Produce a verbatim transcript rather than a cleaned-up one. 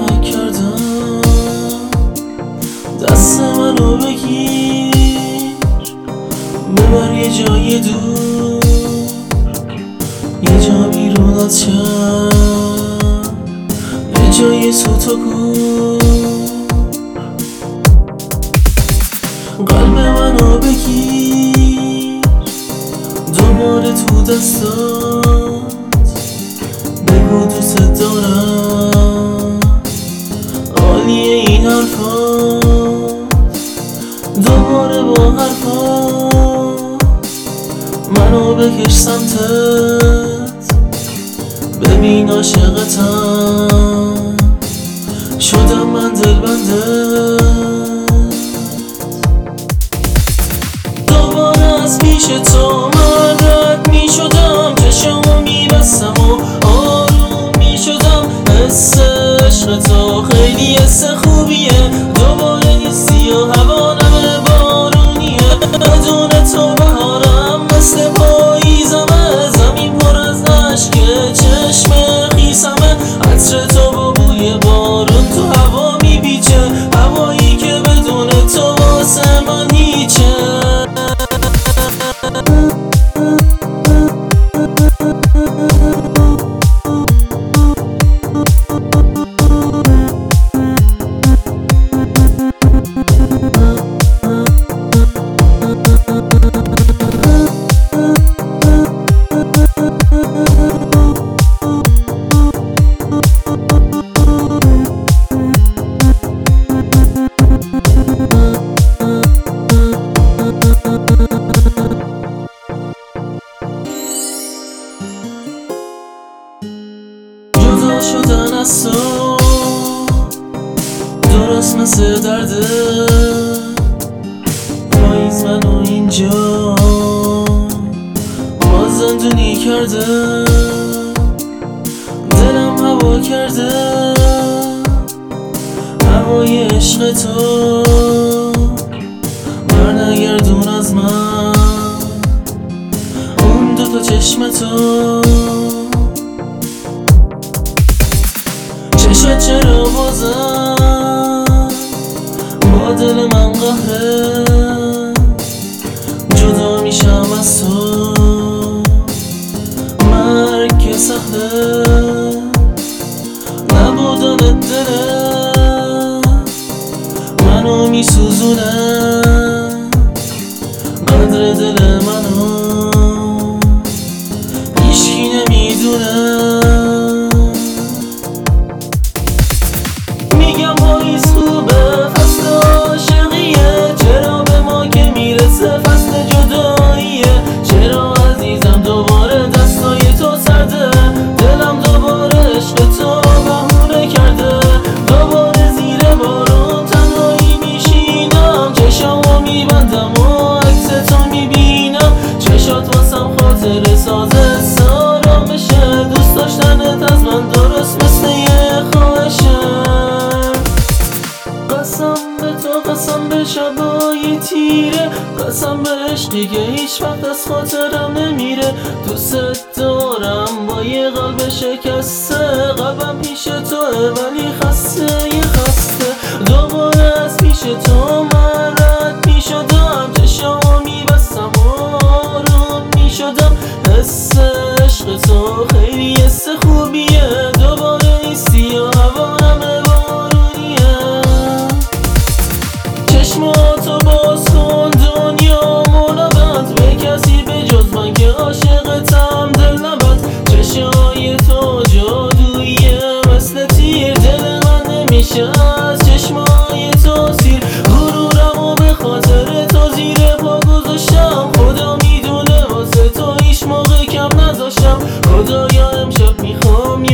کمک کردم دست منو بگیر ببر یه جای دور، یه جا بیرون از شهر، یه جای سوت و کور. قلب منو بگیر دوباره تو دستات، بگو دوست دارم، عالیه این حرفات. دوباره با حرفات منو بکش سمتت، ببین عاشقتم شدم من دلبندت. دوباره از پیش تو من رد می شدم، چشمو می بستم و آروم می شدم. حس عشق تو خیلی حس خوبیه، دوباره نیستی و هوا نمه بارونیه. بدون تو بهارم مثل پاییزمه، زمین پر از عشقه، چشم خیسمه. عطر تو با بوی بارون تو هوا می پیچه، هوایی که بدون تو واسه من هیچه. جدا شدن از تو درست مثل درده، پاییز منو اینجا با زندونی کرده. دلم هوا کرده هوای عشق تو، برنگردون از من اون دوتا چشم تو. چشات چرا بازم با دل من قهره، جدا میشم از تو مرگ که سخته. نبودن دله منو میسوزونه، قدر دل منو هیچکی نمیدونه. میگم پاییز خوبه فصل عاشقیه، چرا به ما که میرسه فصل جداییه. چرا عزیزم دوباره دستای تو سرده، دلم دوباره عشق تو بهونه کرده. دوباره زیر بارون تنهایی میشینم، چشمو میبندم و عکس تو میبینم. چشات واسم خاطر سازه سارا بشه، دوست داشتنت از من درست مثل یه خواهشه. قسم به تو قسم به شبای تیره، قسم به عشقی که هیچ وقت از خاطرم نمیره. دوست دارم با یه قلب شکسته، قلبم پیش توه ولی خسته یه خسته. دوباره از پیش تو من رد می شدم، چشمو می بستم و آروم می شدم. حس عشق تو خیلی حس خوبیه، دوباره نیستی و هوا نمه بارونیه. چشماتو باز کن دنیا منبت، به کسی به جز من که عاشقتم دل نبد. چشای تو جادویه مثل تیر، دل من نمیشه از چشمای تو سیر. غرورمو به خاطر تو زیر پا گذاشتم، خدا میدونه واسه تو هیچ موقع کم نذاشتم. خدایا امشب میخوام